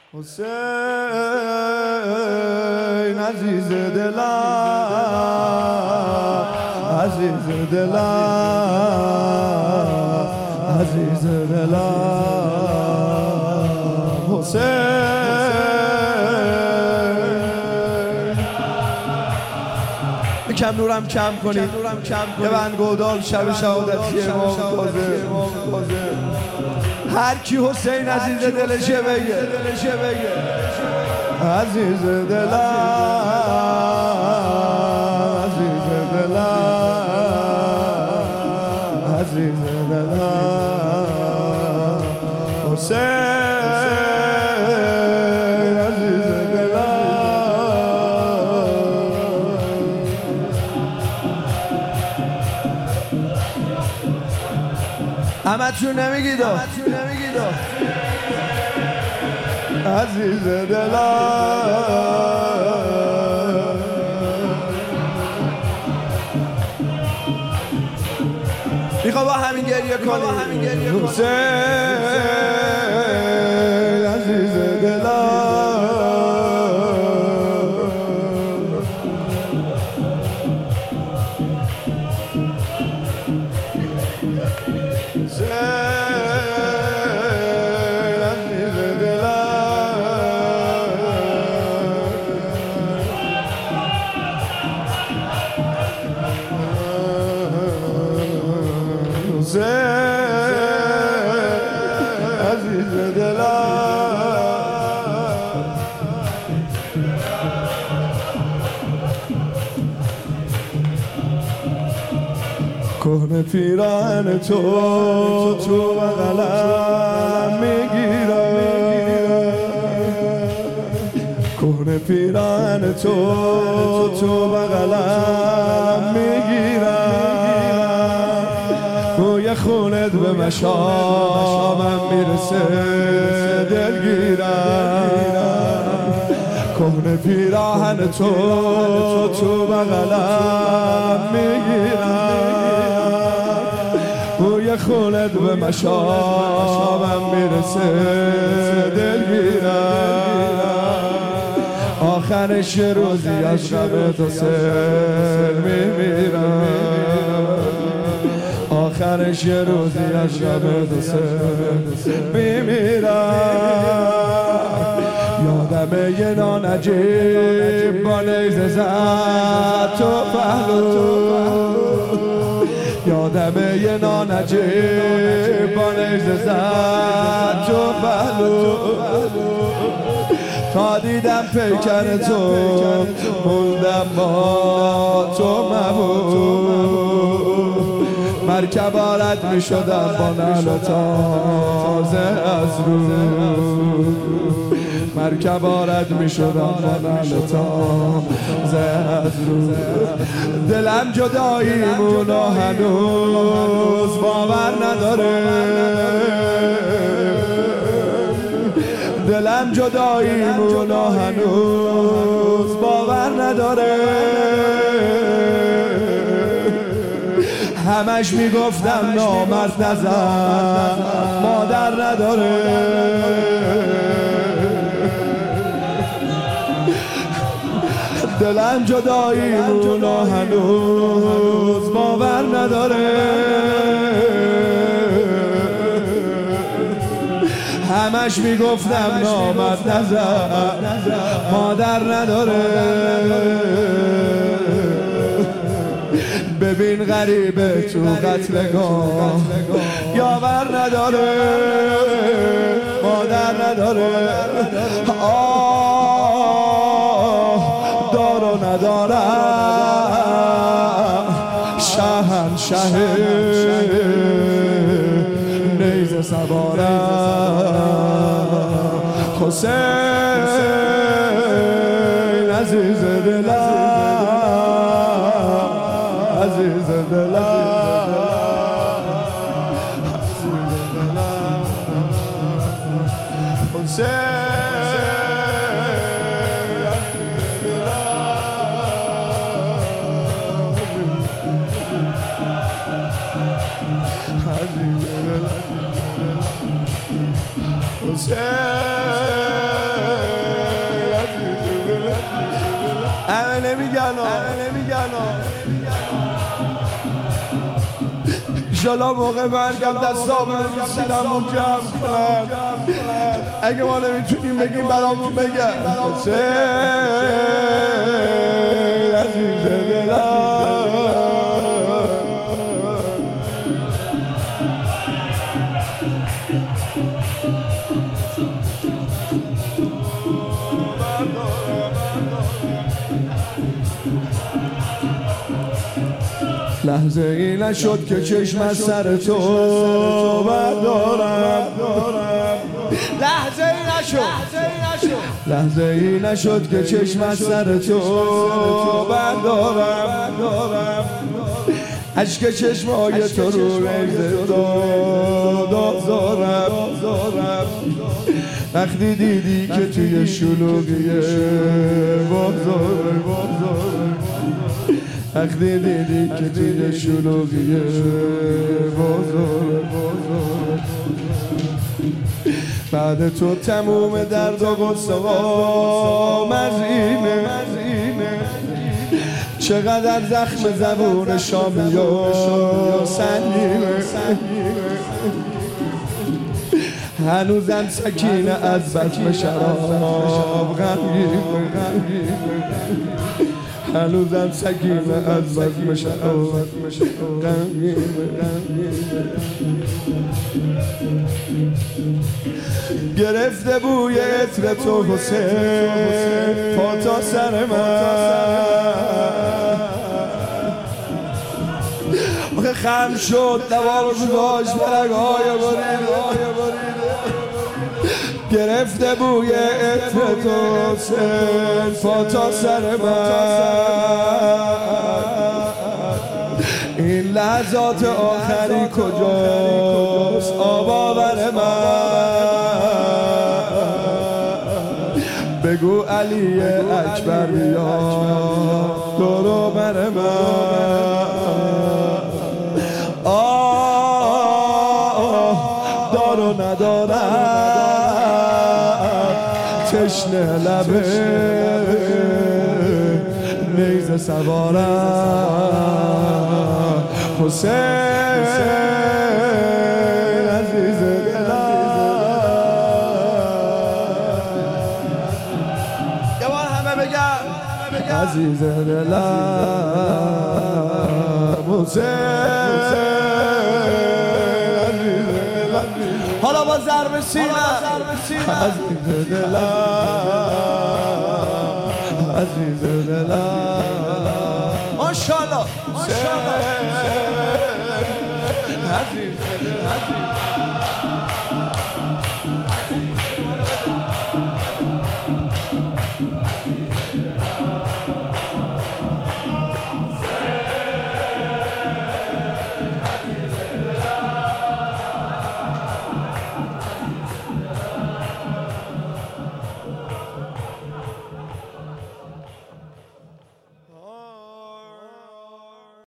حسین عزیز دلم، عزیز دلم، عزیز دلم، حسین. یکم نورم کم کنید، یه بند گودال شب شهادتی امام کاظم. هر کی حسین عزیز دلشه بگه، عزیز دلم، عزیز دلم، عزیز دلم، حسین عزیز دلم. همتون نمیگید عزیز دلم. میخوا با همین گریه کنیم. حسین عزیز دلم، عزیز دلم. کهنه پیراهن تو بغلم میگیرم، کهنه پیراهن تو بغلم میگیرم، بوی خونت به مشامم میرسه دلگیرم، کهنه پیراهن تو بغلم میگیرم، بوی خونت به مشامم میرسه دلگیرم، آخرش روزی از غم تو سر میمیرم، آخرش یه روزی از غم تو سر میمیرم. یادم یه نان عجیب با نیزه زد تو پهلو، یادم یه نان عجیب با نیزه زد تو پهلو، تا دیدم پیکر تو موندم با تو مبود، مرکب آرد می شدم با نعل تازه از رو، مرکب آرد می شدم با نعل تازه از رو. دلم جداییمونو هنوز باور نداره، دلم جداییمونو هنوز باور نداره، همش میگفتم نامرد نزن مادر نداره، دلم جداییمونو هنوز باور نداره، همش میگفتم نامرد نزن مادر نداره. ببین غریبه تو قتلگاه یاور نداره مادر نداره، آه دار و ندارم شهنشه نیزه سوارم، حسین عزیز دلم، عزیز دلم، حسین حسین نمیگن انشالله موقع مرگم دستامو رو سینمون جمع کنم. اگه ما نمیتونیم بگیم برامون بگم حسین عزیز دلم. لحظه ای نشد که چشم از سر تو بردارم. لحظه ای نشد که چشم از سر تو بردارم. عشق چشمای تو رو ریزه دازارم. وقتی دیدی که توی شلوغی بازار وقتی دیدی که توی شلوغی بازار بعد تو تموم درد و غصه ها مزینه. چقدر زخم زبون شامی و سنگینه. هنوزم سکینه از بزم شراب غمگینه. هنوزم سکینه از بزم شراب غمگینه. گرفته بوی عطر تو حسین پا تا سر من. آخه خم شد دوار گذاشت برگهای بریده. گرفته بوی عطر تو حسین پا تا سر من. این لحظات آخری کجاست آب آور من. بگو علی اکبر بیا دورو بر من. دارو ندارم تشنه لبه نیزه سوارم. حسین عزیز دلم. یه بار همه بگم عزیز دلم حسین. حالا با ضرب سینه عزیز دلم عزیز دلم. ماشاءالله عزیز دلم.